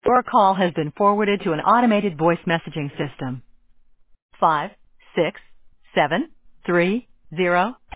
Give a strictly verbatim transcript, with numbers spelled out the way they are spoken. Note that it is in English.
Your call has been forwarded to an automated voice messaging system. Five, six, seven, three, zero.